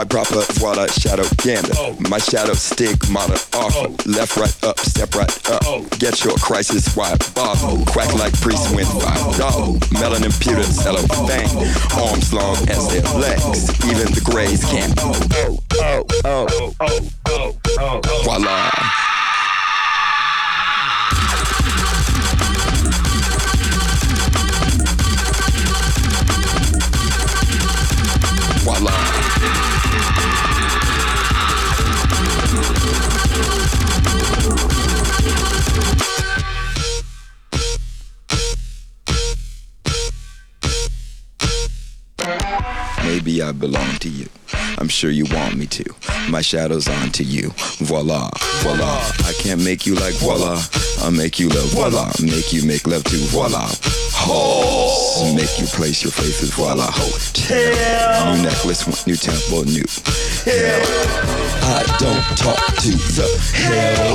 My proper voila shadow gander. My shadow stigmata awful. Left, right, up, step right up. Get your crisis wide bottle. Quack like priest win $5. Melanin pewter cellophane. Arms long as their legs. Even the grays can't. Voila. Voila. Maybe I belong to you. I'm sure you want me to. My shadow's on to you. Voila, voila. I can't make you like voila. I'll make you love voila. Make you make love to voila. Oh, make you place your faces voila. Hotel. New necklace, new temple, new hell. I don't talk to the hell.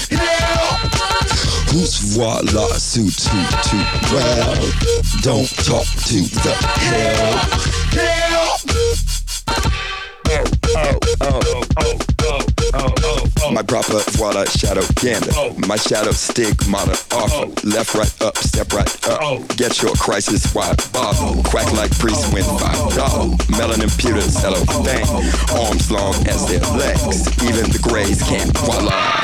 Who's voila suit too well? Don't talk to the hell. My proper voila shadow gander. My shadow stigmata awful. Left, right, up, step right up. Get your crisis wide bottle. Quack like priest win $5. Melanin pewter cellophane. Arms long as their legs. Even the grays can't. Voila.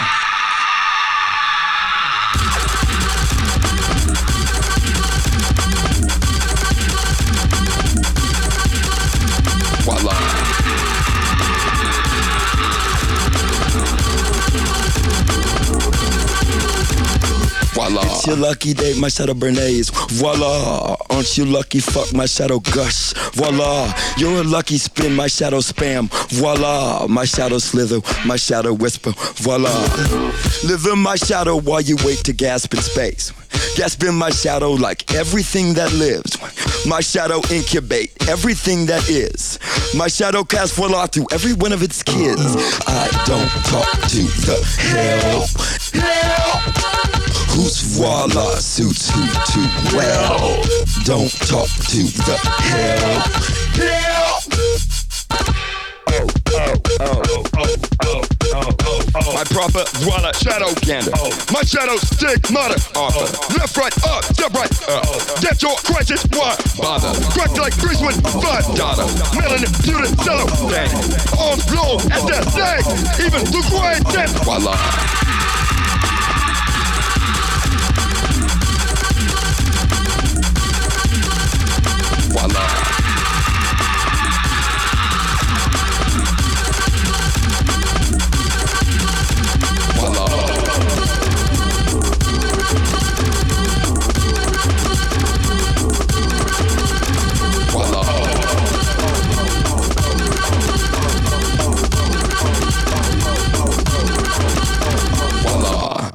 Voila. It's your lucky day, my shadow Bernays. Voila. Aren't you lucky? Fuck my shadow gush. Voila. You're a lucky spin, my shadow spam. Voila. My shadow slither, my shadow whisper. Voila. Live in my shadow while you wait to gasp in space. Gasp in my shadow like everything that lives. My shadow incubate everything that is. My shadow casts voila through every one of its kids. I don't talk to the hell. Who's voila suits who too well? Don't talk to the hell. My proper voila shadow gander. My shadow stigmata author. Left, right, up, step right up. Get your crisis wide bother. Crack like grease with $5. Melanin pewter cellophane. Arms long as their legs. Even the gray dance. Voila.